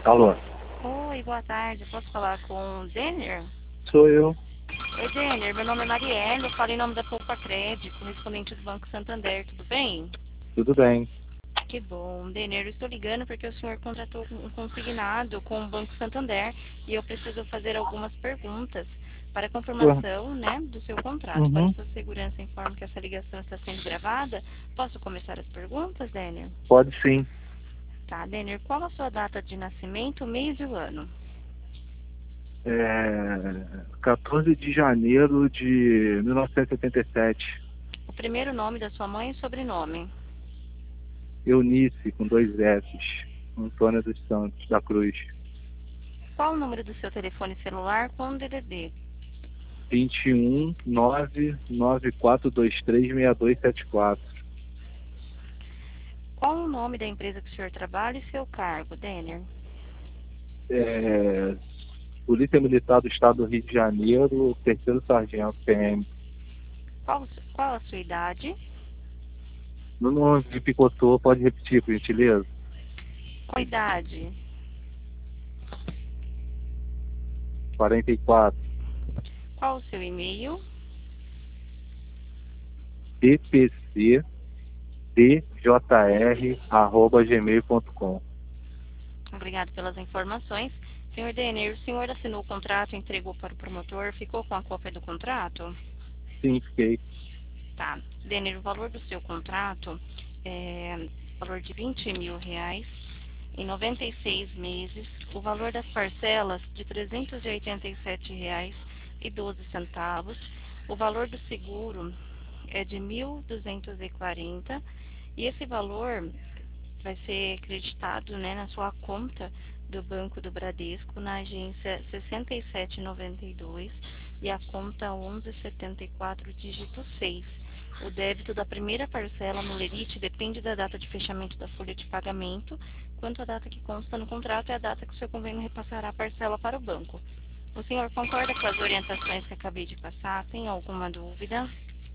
Alô, Oi, boa tarde. Posso falar com o Denner? sou eu. Oi, Denner. Meu nome é Marielle. Eu falo em nome da Poupa Crédito, correspondente do Banco Santander. Tudo bem? Tudo bem? Que bom. Denner, eu estou ligando porque o senhor contratou um consignado com o Banco Santander e eu preciso fazer algumas perguntas para Ué, confirmação, né, do seu contrato. Para uhum, sua segurança, informo que essa ligação está sendo gravada. Posso começar as perguntas, Denner? pode sim. Tá, Denner. Qual a sua data de nascimento, mês e o ano? 14 de janeiro de 1977. O primeiro nome da sua mãe e sobrenome? Eunice, com dois S's. Antônia dos Santos, da Cruz. Qual o número do seu telefone celular com DDD? 21 994236274. Qual o nome da empresa que o senhor trabalha e seu cargo, Denner? É, Polícia Militar do Estado do Rio de Janeiro, terceiro sargento PM. Qual a sua idade? No nome de picotou, pode repetir, por gentileza? Qual a idade? 44. Qual o seu e-mail? DPC djr@gmail.com. Obrigado pelas informações. Senhor Denner, o senhor assinou o contrato, entregou para o promotor, ficou com a cópia do contrato? Sim, fiquei. Tá. Denner, o valor do seu contrato é o valor de R$ 20.000 em 96 meses, o valor das parcelas de R$ 387,12. O valor do seguro é de 1.240 e esse valor vai ser creditado, né, na sua conta do Banco do Bradesco, na agência 6792 e a conta 1174, dígito 6. O débito da primeira parcela no Lerite depende da data de fechamento da folha de pagamento, quanto a data que consta no contrato é a data que o seu convênio repassará a parcela para o banco. O senhor concorda com as orientações que acabei de passar? Tem alguma dúvida?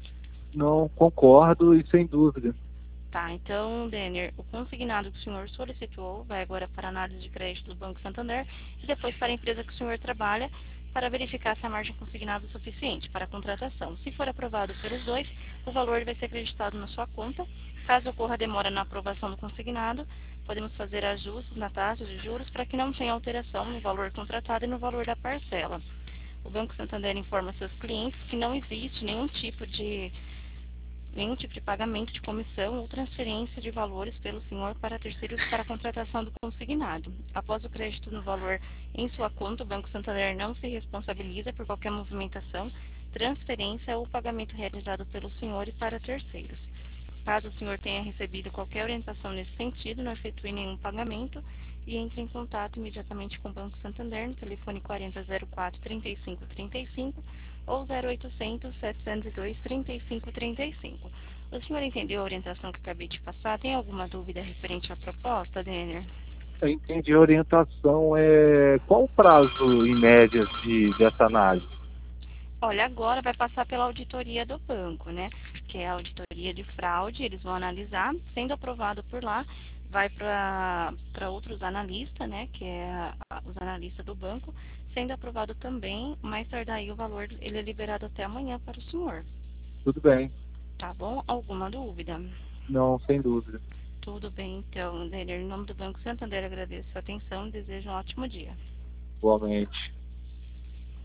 Não concordo e sem dúvida. Tá, então, Denner, o consignado que o senhor solicitou vai agora para a análise de crédito do Banco Santander e depois para a empresa que o senhor trabalha para verificar se a margem consignada é suficiente para a contratação. Se for aprovado pelos dois, o valor vai ser acreditado na sua conta. Caso ocorra demora na aprovação do consignado, podemos fazer ajustes na taxa de juros para que não tenha alteração no valor contratado e no valor da parcela. O Banco Santander informa seus clientes que não existe nenhum tipo de pagamento de comissão ou transferência de valores pelo senhor para terceiros para a contratação do consignado. Após o crédito no valor em sua conta, o Banco Santander não se responsabiliza por qualquer movimentação, transferência ou pagamento realizado pelo senhor e para terceiros. Caso o senhor tenha recebido qualquer orientação nesse sentido, não efetue nenhum pagamento e entre em contato imediatamente com o Banco Santander no telefone 4004 3535 ou 0800 702 3535. O senhor entendeu a orientação que acabei de passar? Tem alguma dúvida referente à proposta, Denner? Eu entendi a orientação. Qual o prazo, em média, dessa análise? Olha, agora vai passar pela auditoria do banco, né? Que é a auditoria de fraude. Eles vão analisar, sendo aprovado por lá, vai para outros analistas, né? Que é os analistas do banco. Sendo aprovado também, mais tardar aí o valor, ele é liberado até amanhã para o senhor. Tudo bem. Tá bom? Alguma dúvida? Não, sem dúvida. Tudo bem, então, Denner. Em nome do Banco Santander, agradeço a sua atenção e desejo um ótimo dia. Igualmente.